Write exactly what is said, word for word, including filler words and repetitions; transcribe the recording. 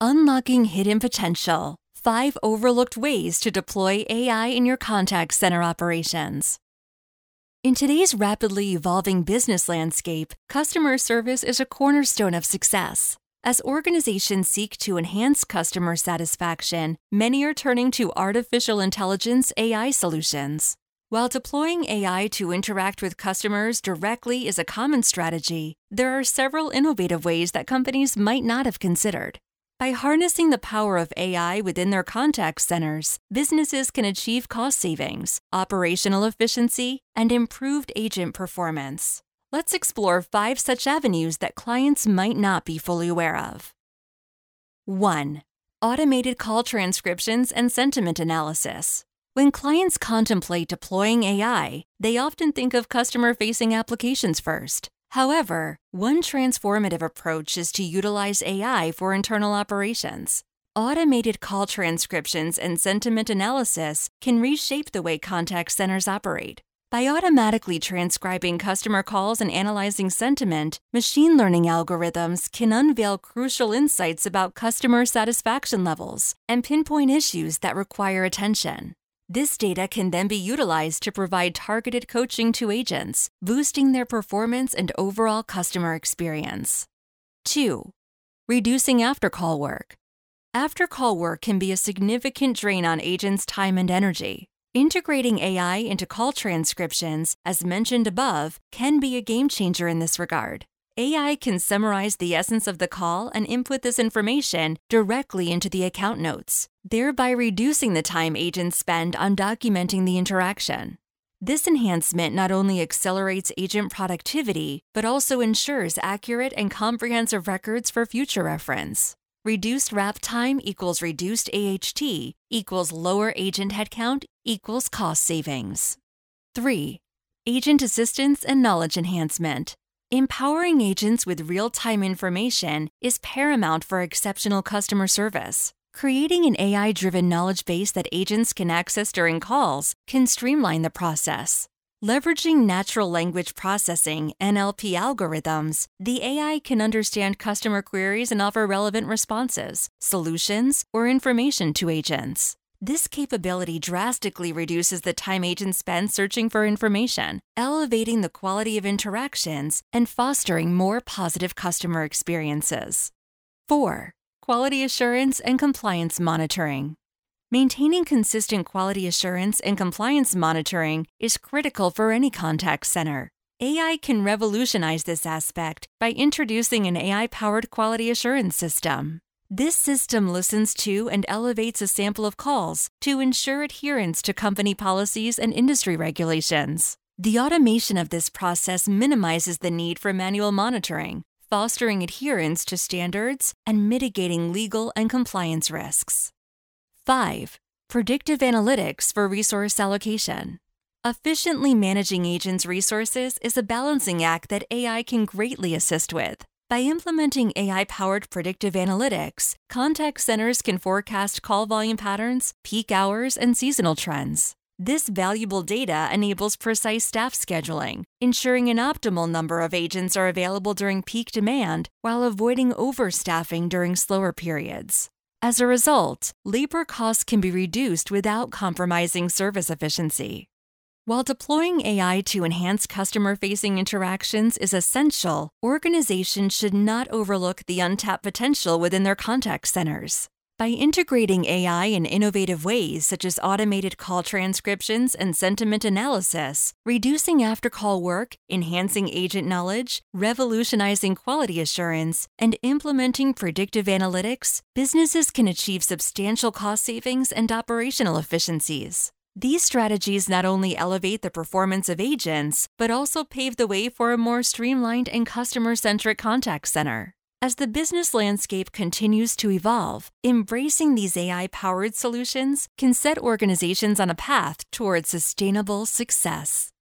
Unlocking Hidden Potential. Five Overlooked Ways to Deploy A I in Your Contact Center Operations. In today's rapidly evolving business landscape, customer service is a cornerstone of success. As organizations seek to enhance customer satisfaction, many are turning to artificial intelligence A I solutions. While deploying A I to interact with customers directly is a common strategy, there are several innovative ways that companies might not have considered. By harnessing the power of A I within their contact centers, businesses can achieve cost savings, operational efficiency, and improved agent performance. Let's explore five such avenues that clients might not be fully aware of. one. Automated call transcriptions and sentiment analysis. When clients contemplate deploying A I, they often think of customer-facing applications first. However, one transformative approach is to utilize A I for internal operations. Automated call transcriptions and sentiment analysis can reshape the way contact centers operate. By automatically transcribing customer calls and analyzing sentiment, machine learning algorithms can unveil crucial insights about customer satisfaction levels and pinpoint issues that require attention. This data can then be utilized to provide targeted coaching to agents, boosting their performance and overall customer experience. two. Reducing after-call work. After-call work can be a significant drain on agents' time and energy. Integrating A I into call transcriptions, as mentioned above, can be a game-changer in this regard. A I can summarize the essence of the call and input this information directly into the account notes, thereby reducing the time agents spend on documenting the interaction. This enhancement not only accelerates agent productivity, but also ensures accurate and comprehensive records for future reference. Reduced wrap time equals reduced A H T equals lower agent headcount equals cost savings. three. Agent assistance and knowledge enhancement. Empowering agents with real-time information is paramount for exceptional customer service. Creating an A I-driven knowledge base that agents can access during calls can streamline the process. Leveraging natural language processing (N L P) algorithms, the A I can understand customer queries and offer relevant responses, solutions, or information to agents. This capability drastically reduces the time agents spend searching for information, elevating the quality of interactions and fostering more positive customer experiences. four. Quality assurance and compliance monitoring. Maintaining consistent quality assurance and compliance monitoring is critical for any contact center. A I can revolutionize this aspect by introducing an A I-powered quality assurance system. This system listens to and elevates a sample of calls to ensure adherence to company policies and industry regulations. The automation of this process minimizes the need for manual monitoring, fostering adherence to standards and mitigating legal and compliance risks. five. Predictive analytics for resource allocation. Efficiently managing agents' resources is a balancing act that A I can greatly assist with. By implementing A I-powered predictive analytics, contact centers can forecast call volume patterns, peak hours, and seasonal trends. This valuable data enables precise staff scheduling, ensuring an optimal number of agents are available during peak demand while avoiding overstaffing during slower periods. As a result, labor costs can be reduced without compromising service efficiency. While deploying A I to enhance customer-facing interactions is essential, organizations should not overlook the untapped potential within their contact centers. By integrating A I in innovative ways such as automated call transcriptions and sentiment analysis, reducing after-call work, enhancing agent knowledge, revolutionizing quality assurance, and implementing predictive analytics, businesses can achieve substantial cost savings and operational efficiencies. These strategies not only elevate the performance of agents, but also pave the way for a more streamlined and customer-centric contact center. As the business landscape continues to evolve, embracing these A I-powered solutions can set organizations on a path towards sustainable success.